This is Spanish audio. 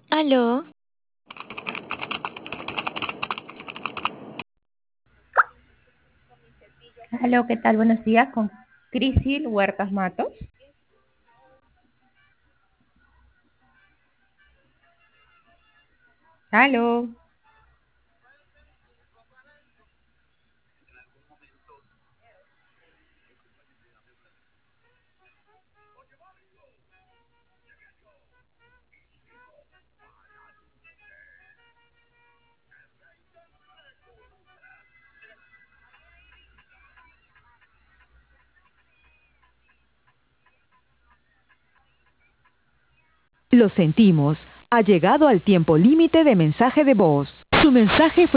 Aló, Aló, ¿qué tal? Buenos días con Crisil Huertas Matos. Aló. Lo sentimos. Ha llegado al tiempo límite de mensaje de voz. Su mensaje fue